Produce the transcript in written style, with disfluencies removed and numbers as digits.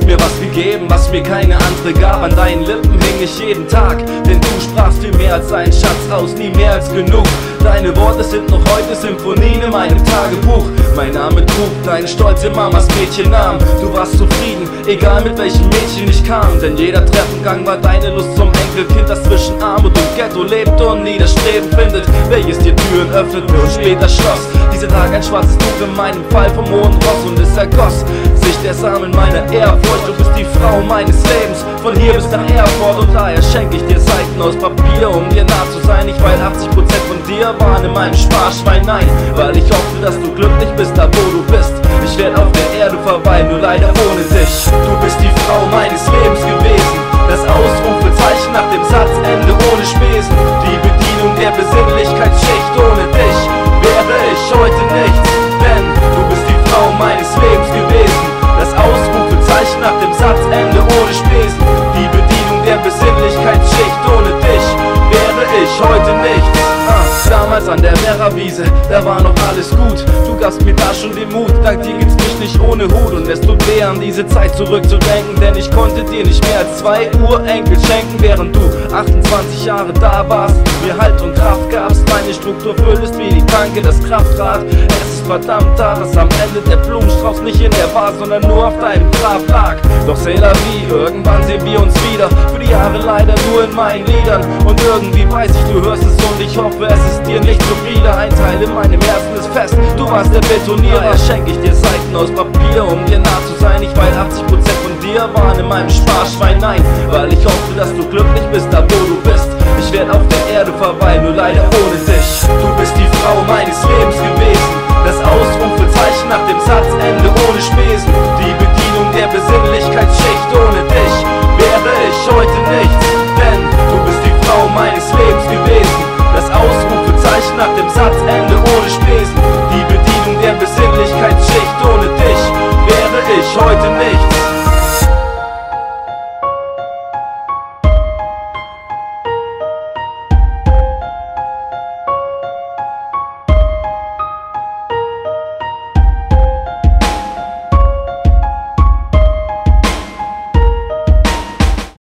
mir was gegeben, was mir keine andere gab. An deinen Lippen hing ich jeden Tag, denn du sprachst viel mehr als ein Schatz aus, nie mehr als genug. Deine Worte sind noch heute Symphonien in meinem Tagebuch. Mein Name trug deine stolze Mamas Mädchennamen. Du warst zufrieden, egal mit welchem Mädchen ich kam, denn jeder Treffengang war deine Lust zum Enkelkind, das zwischen Armut und Ghetto lebt und nie das Streben findet, welches dir Türen öffnete und später schloss. Dieser Tag ein schwarzes Tuch in meinem Fall vom hohen Ross, und es ergoss sich der Samen meiner Ehrfurcht. Du bist die Frau meines Lebens, von hier bis nach Erfurt, und daher schenke ich dir Seiten aus Papier, um dir nah zu sein. Nicht weil 80% von dir waren in meinem Sparschwein, nein, weil ich hoffe, dass du glücklich bist, da wo du bist. Ich werde auf der Erde verweilen, nur leider ohne dich. Du bist die Frau meines Lebens gewesen, das Ausrufezeichen nach dem Satzende ohne Spesen, die Bedienung der Besinnlichkeitsschicht. Ohne dich wäre ich heute nichts, denn du bist die Frau meines Lebens gewesen, das Ausrufezeichen nach dem Satzende ohne Spesen, die Bedienung der Besinnlichkeitsschicht. Ohne dich wäre ich heute nichts. Damals an der Werrawiese, da war noch alles gut. Du gabst mir da schon den Mut, dank dir gibt's mich nicht ohne Hut. Und es tut weh, an diese Zeit zurückzudenken, denn ich konnte dir nicht mehr als 2 Urenkel schenken, während du 28 Jahre da warst, mir Halt und Kraft gabst, meine Struktur fülltest wie die Tanke, das Kraftrad. Es ist verdammt hart, dass am Ende der Blumenstrauß nicht in der Vase, sondern nur auf deinem Grab lag. Doch c'est la vie, irgendwann sehen wir uns wieder, für die Jahre leider nur in meinen Liedern. Und irgendwie weiß ich, du hörst es, und ich hoffe, es ist dir nicht zuwider. Ein Teil in meinem Herzen ist fest, du warst der Betonierer. Schenke ich dir Seiten aus Papier, um dir nah zu sein. Nicht weil 80% von dir waren in meinem Sparschwein, nein, weil ich hoffe, dass du glücklich bist, da wo du bist. Ich